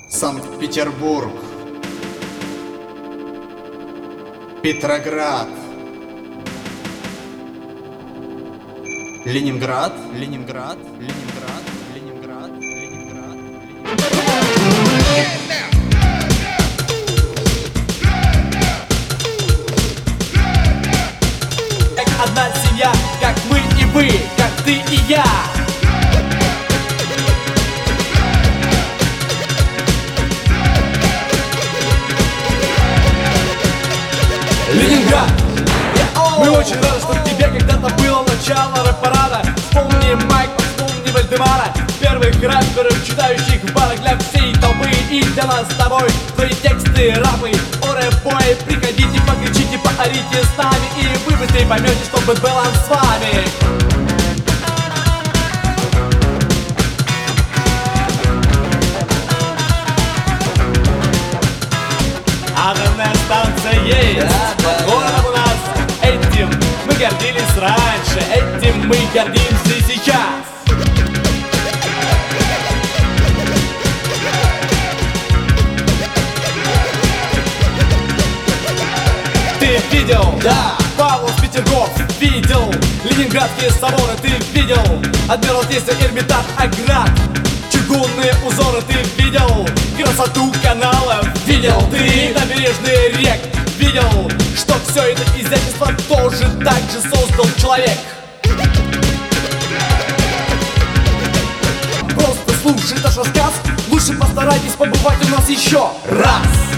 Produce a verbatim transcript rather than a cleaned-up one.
Санкт-Петербург, Петроград, Ленинград, Ленинград, Ленинград, Ленинград, Ленинград, Как одна семья, как мы и вы, как ты и я. Ленинград! Мы очень рады, что тебе когда-то было начало рэп-парада. Вспомни Майка, вспомни Вальдемара, первых рэперов, читающих в барах для всей толпы. И для нас с тобой твои тексты, рапы, о рэп-бой. Приходите, покричите, поорите с нами, и вы быстрее поймете, что был баланс с вами. Атомная станция есть, да, город у нас. Этим мы гордились раньше, этим мы гордимся и сейчас. Ты видел? Да. Павлов, Петергоф, видел. Ленинградские соборы ты видел. Адмиралтейство, Эрмитаж, Аград. Чугунные узоры ты видел. Красоту каналов видел. Ты набережные рек видел. Что все это изящество тоже так же создал человек. Просто слушай наш рассказ. Лучше постарайтесь побывать у нас еще раз.